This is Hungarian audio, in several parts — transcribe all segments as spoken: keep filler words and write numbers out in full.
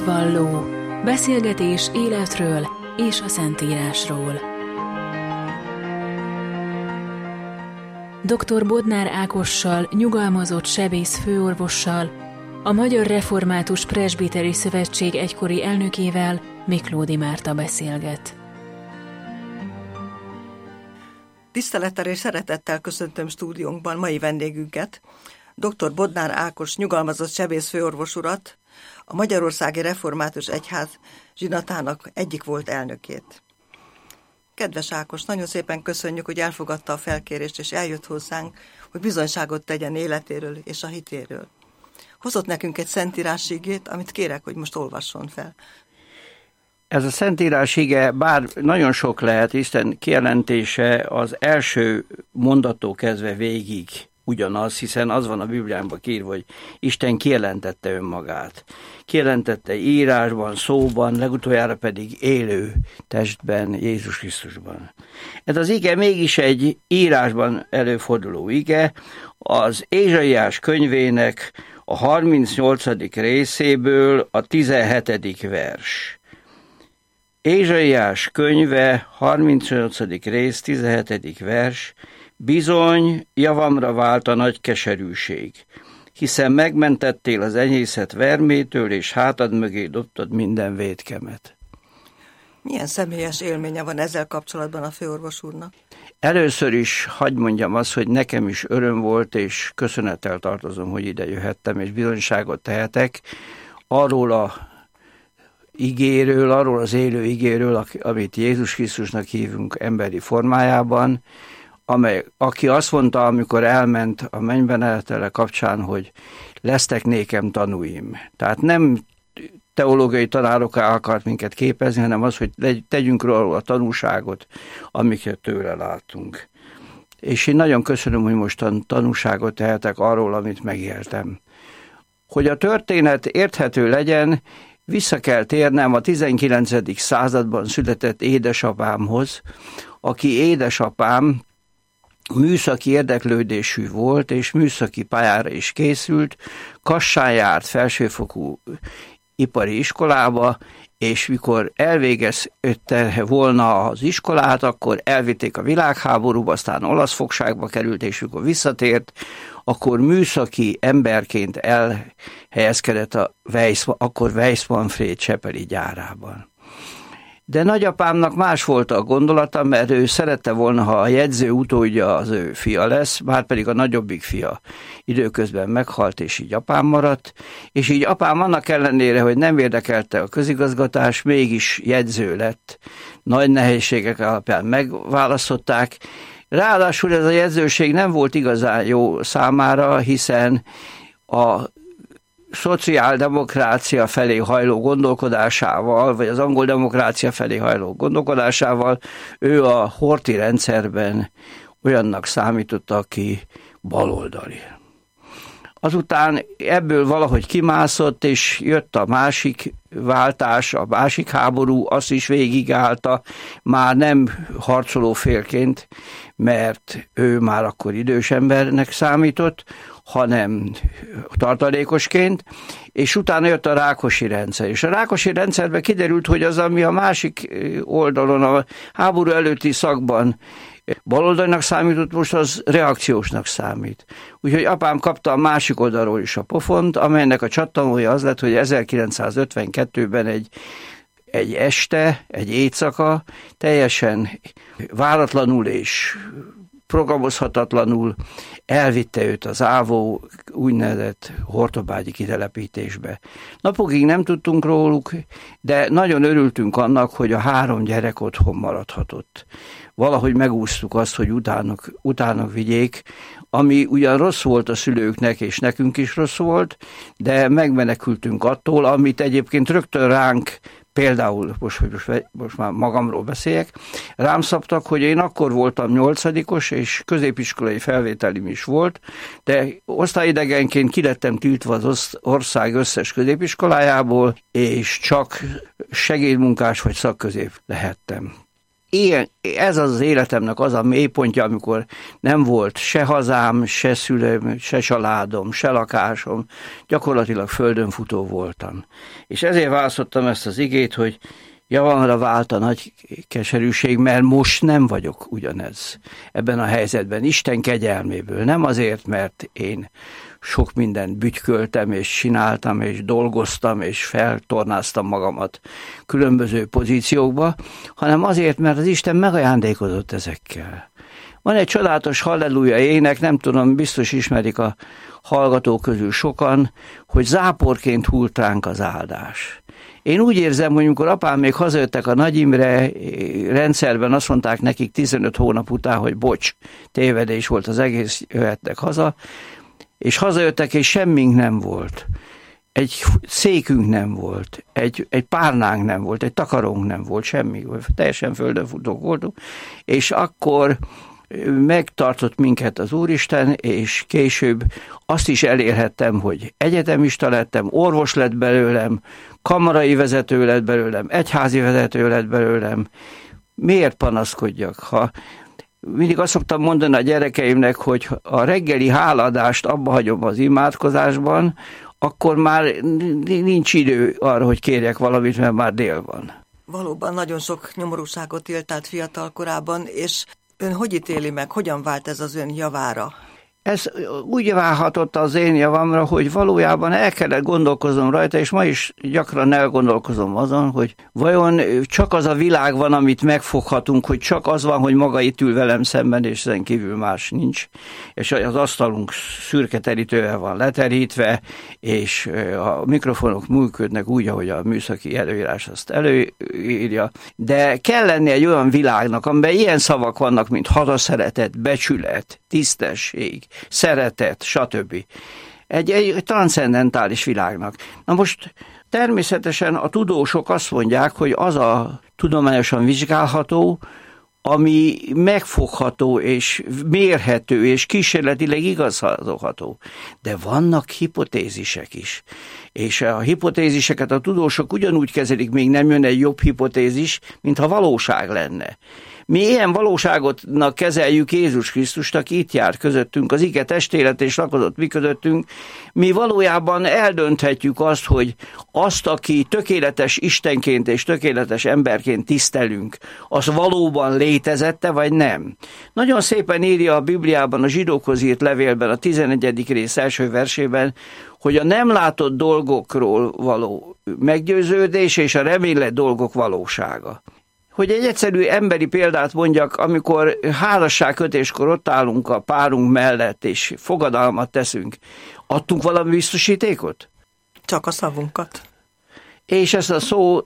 Hitvalló. Beszélgetés életről és a Szentírásról. doktor Bodnár Ákossal, nyugalmazott sebész főorvossal, a Magyar Református Presbiteri Szövetség egykori elnökével, Miklódi Márta beszélget. Tisztelettel és szeretettel köszöntöm stúdiónkban mai vendégünket, doktor Bodnár Ákos nyugalmazott sebész főorvos urat, a Magyarországi Református Egyház zsinatának egyik volt elnökét. Kedves Ákos, nagyon szépen köszönjük, hogy elfogadta a felkérést, és eljött hozzánk, hogy bizonyságot tegyen életéről és a hitéről. Hozott nekünk egy szentírás igét, amit kérek, hogy most olvasson fel. Ez a szentírás ige, bár nagyon sok lehet, Isten kijelentése az első mondattól kezdve végig ugyanaz, hiszen az van a Bibliában írva, hogy Isten kijelentette önmagát. Kijelentette írásban, szóban, legutoljára pedig élő testben, Jézus Krisztusban. Ez az ige mégis egy írásban előforduló ige, az Ézsaiás könyvének a harmincnyolcadik részéből a tizenhetedik vers. Ézsaiás könyve, harmincnyolcadik rész, tizenhetedik vers. Bizony, javamra vált a nagy keserűség, hiszen megmentettél az enyészet vermétől, és hátad mögé dobtad minden vétkemet. Milyen személyes élménye van ezzel kapcsolatban a főorvos úrnak? Először is hadd mondjam azt, hogy nekem is öröm volt, és köszönettel tartozom, hogy ide jöhettem, és bizonyságot tehetek arról a igéről, arról az élő igéről, amit Jézus Krisztusnak hívunk emberi formájában, amely, aki azt mondta, amikor elment a mennybenetele kapcsán, hogy lesztek nékem tanúim. Tehát nem teológiai tanárokká akart minket képezni, hanem az, hogy tegyünk róla a tanúságot, amiket tőle látunk. És én nagyon köszönöm, hogy mostan tanúságot tehetek arról, amit megéltem. Hogy a történet érthető legyen, vissza kell térnem a tizenkilencedik században született édesapámhoz, aki édesapám műszaki érdeklődésű volt, és műszaki pályára is készült, Kassán járt felsőfokú ipari iskolába, és mikor elvégezte volna az iskolát, akkor elvitték a világháborúba, aztán olasz fogságba került, és mikor visszatért, akkor műszaki emberként elhelyezkedett a Weiss, akkor Weiss Manfréd csepeli gyárában. De nagyapámnak más volt a gondolata, mert ő szerette volna, ha a jegyző utódja az ő fia lesz, bár pedig a nagyobbik fia időközben meghalt, és így apám maradt, és így apám annak ellenére, hogy nem érdekelte a közigazgatás, mégis jegyző lett. Nagy nehézségek alapján megválasztották. Ráadásul ez a jegyzőség nem volt igazán jó számára, hiszen a szociáldemokrácia felé hajló gondolkodásával, vagy az angol demokrácia felé hajló gondolkodásával ő a Horthy rendszerben olyannak számított, aki baloldali. Azután ebből valahogy kimászott, és jött a másik váltás, a másik háború, azt is végigállta, már nem harcoló félként, mert ő már akkor idős embernek számított, hanem tartalékosként, és utána jött a Rákosi rendszer. És a Rákosi rendszerben kiderült, hogy az, ami a másik oldalon, a háború előtti szakban baloldalinak számított, most az reakciósnak számít. Úgyhogy apám kapta a másik oldalról is a pofont, amelynek a csattanója az lett, hogy ezerkilencszázötvenkettőben egy, egy este, egy éjszaka teljesen váratlanul és programozhatatlanul elvitte őt az ávó úgynevezett hortobágyi kitelepítésbe. Napokig nem tudtunk róluk, de nagyon örültünk annak, hogy a három gyerek otthon maradhatott. Valahogy megúsztuk azt, hogy utánok, utánok vigyék, ami ugyan rossz volt a szülőknek, és nekünk is rossz volt, de megmenekültünk attól, amit egyébként rögtön ránk, például, most, most, most már magamról beszéljek, rám szabtak, hogy én akkor voltam nyolcadikos, és középiskolai felvételim is volt, de osztályidegenként ki lettem tiltva az ország összes középiskolájából, és csak segédmunkás vagy szakközép lehettem. ilyen, ez az, az életemnek az a mélypontja, amikor nem volt se hazám, se szülőm, se családom, se lakásom, gyakorlatilag földön futó voltam. És ezért választottam ezt az igét, hogy javamra vált a nagy keserűség, mert most nem vagyok ugyanez ebben a helyzetben, Isten kegyelméből. Nem azért, mert én sok mindent bütyköltem, és csináltam, és dolgoztam, és feltornáztam magamat különböző pozíciókba, hanem azért, mert az Isten megajándékozott ezekkel. Van egy csodálatos halleluja ének, nem tudom, biztos ismerik a hallgatók közül sokan, hogy záporként hult ránk az áldás. Én úgy érzem, hogy amikor apám még hazajöttek a Nagy Imre rendszerben, azt mondták nekik tizenöt hónap után, hogy bocs, tévedés volt az egész, jöhettek haza, és hazajöttek, és semmink nem volt. Egy székünk nem volt, egy, egy párnánk nem volt, egy takarónk nem volt, semmi, teljesen földönfutók voltunk, és akkor megtartott minket az Úristen, és később azt is elérhettem, hogy egyetemista lettem, orvos lett belőlem, kamarai vezető lett belőlem, egyházi vezető lett belőlem. Miért panaszkodjak? Ha mindig azt szoktam mondani a gyerekeimnek, hogy a reggeli hálaadást abba hagyom az imádkozásban, akkor már nincs idő arra, hogy kérjek valamit, mert már dél van. Valóban nagyon sok nyomorúságot élt át fiatal korában, és ön hogy ítéli meg, hogyan vált ez az ön javára? Ez úgy válhatott az én javamra, hogy valójában el kellett gondolkoznom rajta, és ma is gyakran elgondolkozom azon, hogy vajon csak az a világ van, amit megfoghatunk, hogy csak az van, hogy maga itt ül velem szemben, és ezen kívül más nincs. És az asztalunk szürke terítővel van leterítve, és a mikrofonok működnek úgy, ahogy a műszaki előírás azt előírja. De kell lenni egy olyan világnak, amiben ilyen szavak vannak, mint hazaszeretet, becsület, tisztesség, szeretet, stb. Egy, egy transzcendentális világnak. Na most természetesen a tudósok azt mondják, hogy az a tudományosan vizsgálható, ami megfogható és mérhető és kísérletileg igazolható. De vannak hipotézisek is. És a hipotéziseket a tudósok ugyanúgy kezelik, még nem jön egy jobb hipotézis, mintha valóság lenne. Mi ilyen valóságotnak kezeljük Jézus Krisztust, aki itt járt közöttünk, az ige testélet és lakozott mi közöttünk. Mi valójában eldönthetjük azt, hogy azt, aki tökéletes Istenként és tökéletes emberként tisztelünk, az valóban létezette, vagy nem. Nagyon szépen írja a Bibliában, a zsidókhoz írt levélben, a tizenegyedik rész első versében, hogy a nem látott dolgokról való meggyőződés és a remélet dolgok valósága. Hogy egy egyszerű emberi példát mondjak, amikor házasságkötéskor ott állunk a párunk mellett, és fogadalmat teszünk, adtunk valami biztosítékot? Csak a szavunkat. És ez a szó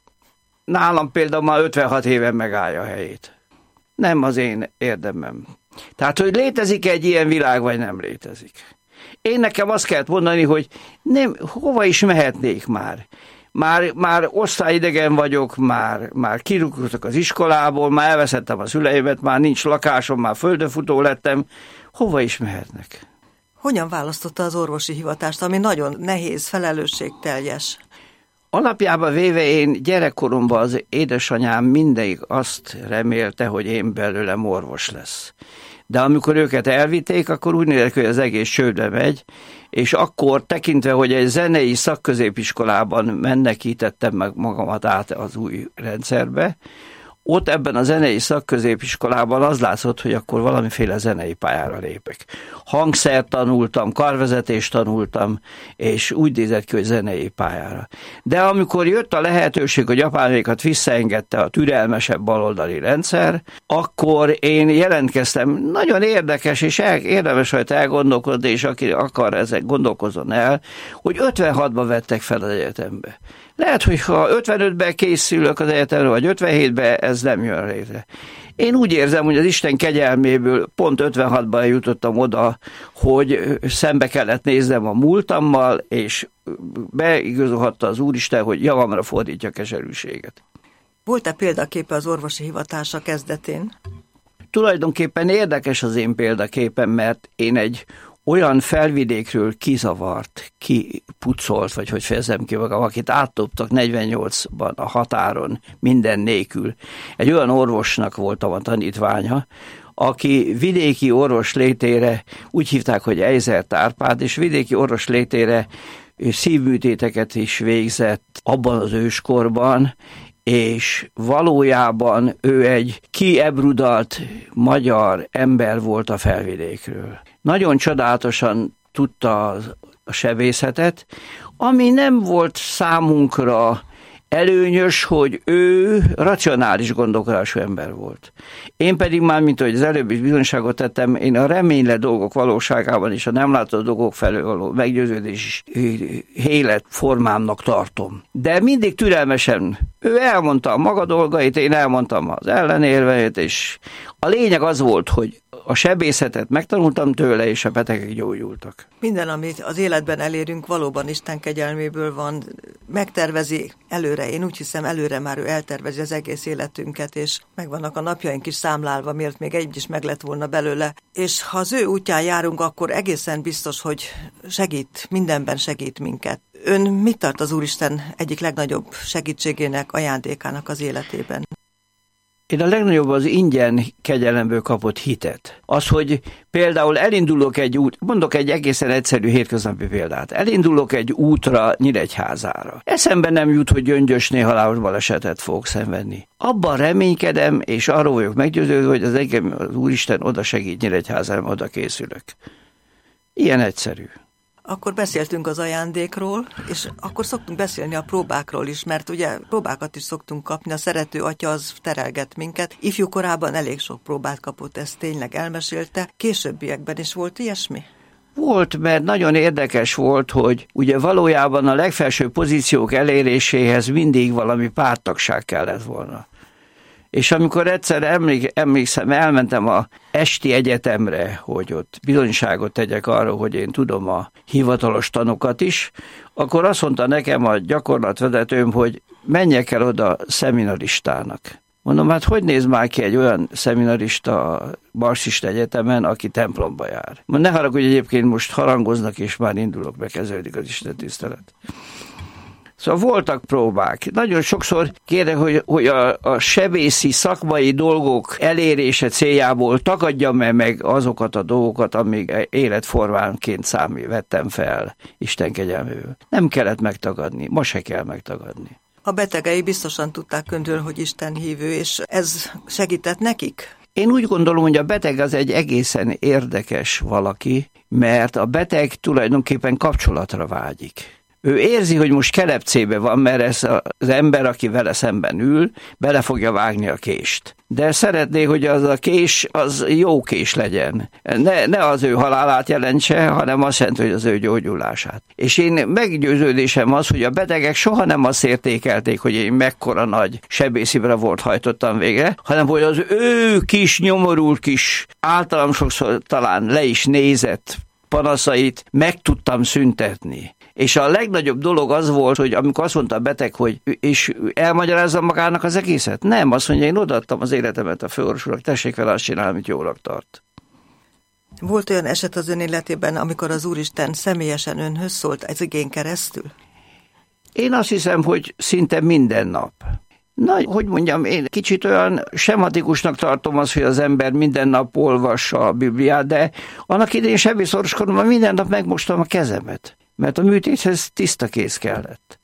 nálam például már ötvenhat éve megállja a helyét. Nem az én érdemem. Tehát, hogy létezik egy ilyen világ, vagy nem létezik. Én nekem azt kellett mondani, hogy nem, hova is mehetnék már. Már, már osztályidegen vagyok, már, már kirúgtak az iskolából, már elveszettem a szüleimet, már nincs lakásom, már földönfutó lettem. Hova is mehetnek? Hogyan választotta az orvosi hivatást, ami nagyon nehéz, felelősségteljes? Alapjában véve én gyerekkoromban az édesanyám mindig azt remélte, hogy én belőlem orvos lesz. De amikor őket elvitték, akkor úgy nézett, hogy az egész csődbe megy, és akkor tekintve, hogy egy zenei szakközépiskolában menekítettem meg magamat át az új rendszerbe, ott ebben a zenei szakközépiskolában az látszott, hogy akkor valamiféle zenei pályára lépek. Hangszert tanultam, karvezetést tanultam, és úgy nézett ki, hogy zenei pályára. De amikor jött a lehetőség, hogy apámékat visszaengedte a türelmesebb baloldali rendszer, akkor én jelentkeztem. Nagyon érdekes, és el, érdemes rajta elgondolkodni, és aki akar, ezek gondolkozzon el, hogy ötvenhatban vettek fel az egyetembe. Lehet, hogy ha ötvenötben készülök az egyetemre, vagy ötvenhétben, ez nem jön létre. Én úgy érzem, hogy az Isten kegyelméből pont ötvenhatban jutottam oda, hogy szembe kellett néznem a múltammal, és beigazolhatta az Úristen, hogy javamra fordítja a keserűséget. Volt-e példaképe az orvosi hivatása kezdetén? Tulajdonképpen érdekes az én példaképem, mert én egy olyan felvidékről kizavart, kipucolt, vagy hogy fejezem ki magam, akit átdobtak negyvennyolcban a határon minden nélkül. Egy olyan orvosnak voltam a tanítványa, aki vidéki orvos létére, úgy hívták, hogy Eizert Árpád, és vidéki orvos létére szívműtéteket is végzett abban az őskorban, és valójában ő egy kiebrudalt magyar ember volt a felvidékről. Nagyon csodálatosan tudta a sebészetet, ami nem volt számunkra előnyös, hogy ő racionális gondolkodású ember volt. Én pedig már, mint ahogy az előbb is bizonyságot tettem, én a reményle dolgok valóságában és a nem látott dolgok felől való meggyőződés élet formámnak tartom. De mindig türelmesen. Ő elmondta a maga dolgait, én elmondtam az ellenérveit, és a lényeg az volt, hogy a sebészetet megtanultam tőle, és a betegek gyógyultak. Minden, amit az életben elérünk, valóban Isten kegyelméből van, megtervezi előre. Én úgy hiszem, előre már ő eltervezi az egész életünket, és megvannak a napjaink is számlálva, miért még egy is meg lett volna belőle. És ha az ő útján járunk, akkor egészen biztos, hogy segít, mindenben segít minket. Ön mit tart az Úristen egyik legnagyobb segítségének, ajándékának az életében? Én a legnagyobb az ingyen kegyelemből kapott hitet. Az, hogy például elindulok egy út, mondok egy egészen egyszerű hétköznapi példát, elindulok egy útra Nyíregyházára. Eszembe nem jut, hogy Gyöngyösnél halálos balesetet fogok szenvedni. Abban reménykedem, és arról vagyok meggyőződve, hogy az engem az Úristen oda segít Nyíregyházára, oda készülök. Ilyen egyszerű. Akkor beszéltünk az ajándékról, és akkor szoktunk beszélni a próbákról is, mert ugye próbákat is szoktunk kapni, a szerető atya az terelget minket. Ifjú korában elég sok próbát kapott, ezt tényleg elmesélte. Későbbiekben is volt ilyesmi? Volt, mert nagyon érdekes volt, hogy ugye valójában a legfelsőbb pozíciók eléréséhez mindig valami párttagság kellett volna. És amikor egyszer emlék, emlékszem, elmentem a esti egyetemre, hogy ott bizonyságot tegyek arra, hogy én tudom a hivatalos tanokat is, akkor azt mondta nekem a gyakorlatvezetőm, hogy menjek el oda szeminaristának. Mondom, hát hogy néz már ki egy olyan szeminarista a marxista egyetemen, aki templomba jár? Mondom, ne haragudj, egyébként most harangoznak, és már indulok, bekezdődik az Isten tisztelet. Szóval voltak próbák. Nagyon sokszor kérdek, hogy, hogy a, a sebészi szakmai dolgok elérése céljából tagadjam-e meg azokat a dolgokat, amíg életformánként számít vettem fel Isten kegyelméből. Nem kellett megtagadni, ma se kell megtagadni. A betegei biztosan tudták öntől, hogy Isten hívő, és ez segített nekik? Én úgy gondolom, hogy a beteg az egy egészen érdekes valaki, mert a beteg tulajdonképpen kapcsolatra vágyik. Ő érzi, hogy most kelepcébe van, mert ez az ember, aki vele szemben ül, bele fogja vágni a kést. De szeretné, hogy az a kés, az jó kés legyen. Ne, ne az ő halálát jelentse, hanem azt jelenti, hogy az ő gyógyulását. És én meggyőződésem az, hogy a betegek soha nem azt értékelték, hogy én mekkora nagy sebészi bravúrt hajtottam végre, hanem hogy az ő kis, nyomorult kis, általam sokszor talán le is nézett panaszait meg tudtam szüntetni. És a legnagyobb dolog az volt, hogy amikor azt mondta a beteg, hogy és elmagyarázza magának az egészet. Nem, azt mondja, én odaadtam az életemet a főorvosúrnak, tessék vele azt csinálni, amit jónak tart. Volt olyan eset az ön életében, amikor az Úristen személyesen önhöz szólt ez igén keresztül? Én azt hiszem, hogy szinte minden nap. Na, hogy mondjam, én kicsit olyan sematikusnak tartom az, hogy az ember minden nap olvassa a Bibliát, de annak idején sebészorvoskoromban minden nap megmostam a kezemet, mert a műtéthez tiszta kéz kellett.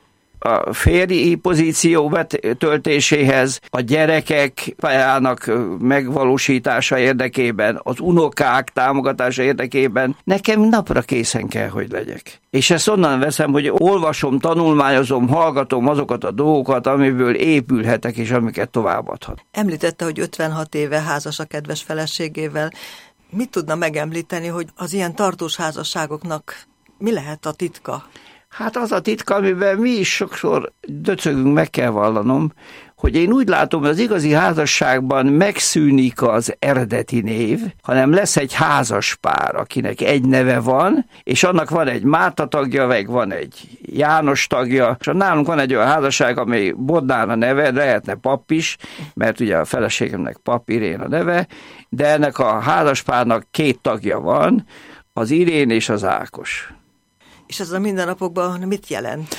A férji pozíció betöltéséhez, a gyerekek pályának megvalósítása érdekében, az unokák támogatása érdekében nekem napra készen kell, hogy legyek. És ezt onnan veszem, hogy olvasom, tanulmányozom, hallgatom azokat a dolgokat, amiből épülhetek, és amiket továbbadhat. Említette, hogy ötvenhat éve házas a kedves feleségével. Mit tudna megemlíteni, hogy az ilyen tartós házasságoknak mi lehet a titka? Hát az a titka, amiben mi is sokszor döcögünk, meg kell vallanom, hogy én úgy látom, hogy az igazi házasságban megszűnik az eredeti név, hanem lesz egy házas pár, akinek egy neve van, és annak van egy Márta tagja, meg van egy János tagja, és nálunk van egy olyan házasság, amely Bodnár a neve, lehetne pap is, mert ugye a feleségemnek Pap Irén a neve, de ennek a házaspárnak két tagja van, az Irén és az Ákos. És ez a mindennapokban mit jelent?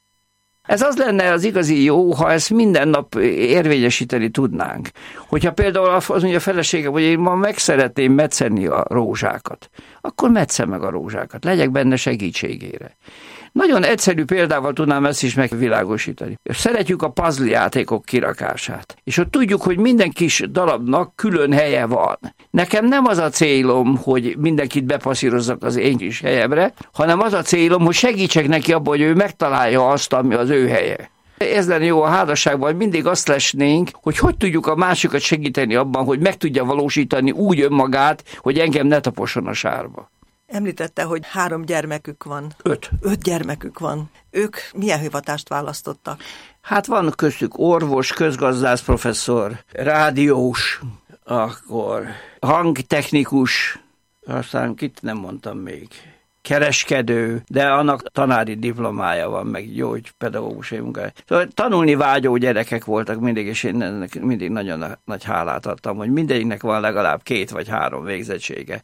Ez az lenne az igazi jó, ha ezt minden nap érvényesíteni tudnánk. Hogyha például azt mondja a felesége, hogy én ma meg szeretném metszeni a rózsákat, akkor metsze meg a rózsákat, legyek benne segítségére. Nagyon egyszerű példával tudnám ezt is megvilágosítani. Szeretjük a puzzle játékok kirakását, és ott tudjuk, hogy minden kis darabnak külön helye van. Nekem nem az a célom, hogy mindenkit bepasszírozzak az én kis helyemre, hanem az a célom, hogy segítsek neki abban, hogy ő megtalálja azt, ami az ő helye. Ez lenne jó a házasságban, hogy mindig azt lesnénk, hogy hogy tudjuk a másikat segíteni abban, hogy meg tudja valósítani úgy önmagát, hogy engem ne taposson a sárba. Említette, hogy három gyermekük van. Öt. Öt gyermekük van. Ők milyen hivatást választottak? Hát van köztük orvos, közgazdász professzor, rádiós, akkor hangtechnikus, aztán kit nem mondtam még, kereskedő, de annak tanári diplomája van, meg gyógypedagógusi munkája. Szóval tanulni vágyó gyerekek voltak mindig, és én ennek mindig nagyon nagy hálát adtam, hogy mindegyiknek van legalább két vagy három végzettsége.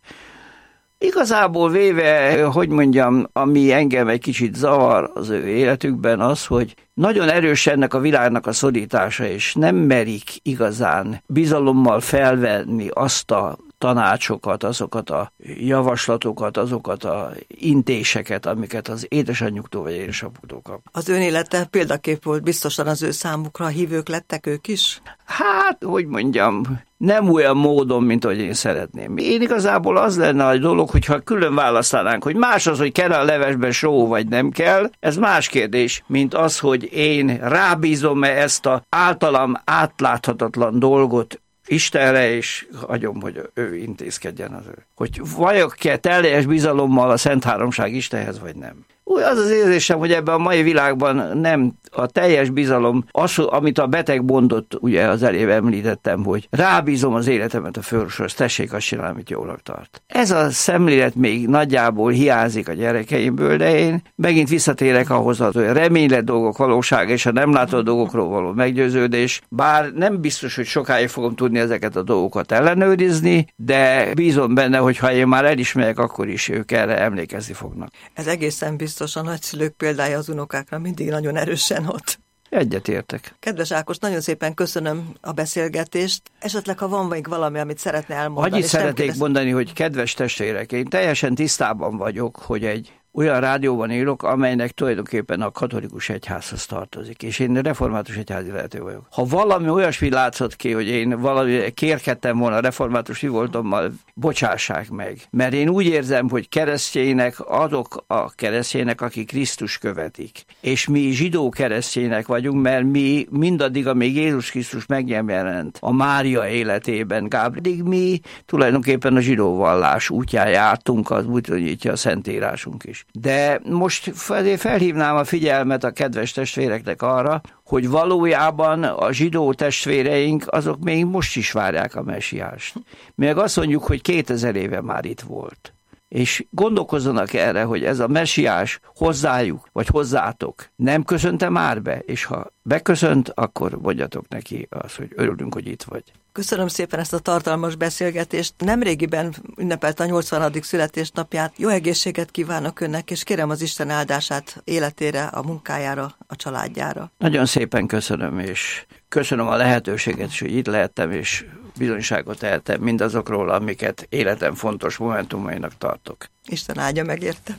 Igazából véve, hogy mondjam, ami engem egy kicsit zavar az ő életükben az, hogy nagyon erős ennek a világnak a szorítása, és nem merik igazán bizalommal felvenni azt a tanácsokat, azokat a javaslatokat, azokat a intéseket, amiket az édesanyjuktól vagy édesapuktól kap. Az ön élete példakép volt biztosan az ő számukra, hívők lettek ők is? Hát, hogy mondjam, nem olyan módon, mint ahogy én szeretném. Én igazából az lenne a dolog, hogyha külön választanánk, hogy más az, hogy kell a levesben só, vagy nem kell, ez más kérdés, mint az, hogy én rábízom-e ezt az általam átláthatatlan dolgot Istenre, és hagyom, hogy ő intézkedjen az ő. Hogy vagyok-e teljes bizalommal a Szent Háromság Istenhez, vagy nem. Úgy az az érzésem, hogy ebben a mai világban nem a teljes bizalom, az, amit a beteg mondott, ugye az elébb említettem, hogy rábízom az életemet a Főorvoshoz, tessék azt csinálni, amit jónak tart. Ez a szemlélet még nagyjából hiányzik a gyerekeimből, de én megint visszatérek ahhoz, hogy a reménylet dolgok valóság és a nem látott dolgokról való meggyőződés, bár nem biztos, hogy sokáig fogom tudni ezeket a dolgokat ellenőrizni, de bízom benne, hogy ha én már elismerek, akkor is ők erre emlékezni fognak. Ez egészen biztos, a nagyszülők példája az unokákra mindig nagyon erősen ott. Egyetértek. Kedves Ákos, nagyon szépen köszönöm a beszélgetést. Esetleg, ha van még valami, amit szeretne elmondani. Annyit szeretnék kérdez... mondani, hogy kedves testvérek, én teljesen tisztában vagyok, hogy egy olyan rádióban élok, amelynek tulajdonképpen a katolikus egyházhoz tartozik, és én református egyházi vezető vagyok. Ha valami olyasmi látszott ki, hogy én valami kérkedtem volna református hivoltommal, bocsássák meg. Mert én úgy érzem, hogy keresztjének azok a keresztjének, akik Krisztus követik. És mi zsidó keresztjének vagyunk, mert mi mindaddig, amíg Jézus Krisztus megjelent a Mária életében, Gábrielig mi tulajdonképpen a zsidó vallás útján jártunk, az úgy tanítja a Szentírásunk is. De most felhívnám a figyelmet a kedves testvéreknek arra, hogy valójában a zsidó testvéreink azok még most is várják a mesiást. Még azt mondjuk, hogy kétezer éve már itt volt. És gondolkozzanak erre, hogy ez a mesiás hozzájuk, vagy hozzátok nem köszönte már be, és ha beköszönt, akkor mondjatok neki azt, hogy örülünk, hogy itt vagy. Köszönöm szépen ezt a tartalmas beszélgetést. Nemrégiben ünnepelte a nyolcvanadik születésnapját. Jó egészséget kívánok önnek, és kérem az Isten áldását életére, a munkájára, a családjára. Nagyon szépen köszönöm, és köszönöm a lehetőséget, és hogy itt lehettem, és bizonyságot tehettem mindazokról, amiket életem fontos momentumainak tartok. Isten áldja meg érte.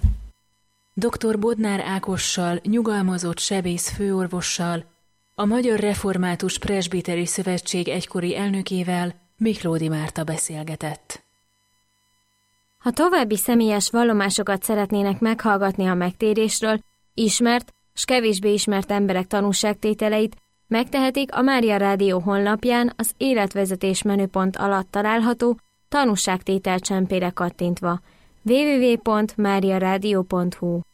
doktor Bodnár Ákossal, nyugalmazott sebész főorvossal, a Magyar Református Presbiteri Szövetség egykori elnökével, Miklódi Márta beszélgetett. Ha további személyes vallomásokat szeretnének meghallgatni a megtérésről, ismert s kevésbé ismert emberek tanúságtételeit, megtehetik a Mária Rádió honlapján az életvezetés menüpont alatt található tanúságtétel csempére kattintva. double-u double-u double-u pont mária rádió pont hu